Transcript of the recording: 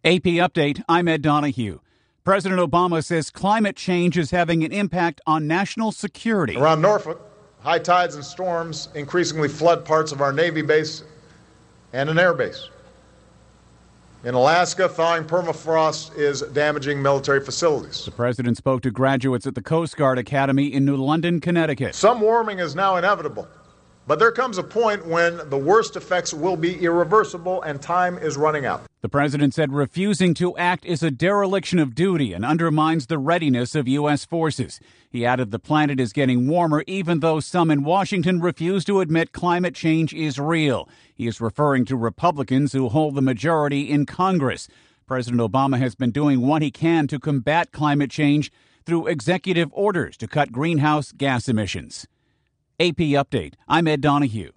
AP Update, I'm Ed Donahue. President Obama says climate change is having an impact on national security. Around Norfolk, high tides and storms increasingly flood parts of our Navy base and an air base. In Alaska, thawing permafrost is damaging military facilities. The president spoke to graduates at the Coast Guard Academy in New London, Connecticut. Some warming is now inevitable, but there comes a point when the worst effects will be irreversible and time is running out. The president said refusing to act is a dereliction of duty and undermines the readiness of U.S. forces. He added the planet is getting warmer, even though some in Washington refuse to admit climate change is real. He is referring to Republicans who hold the majority in Congress. President Obama has been doing what he can to combat climate change through executive orders to cut greenhouse gas emissions. AP Update, I'm Ed Donahue.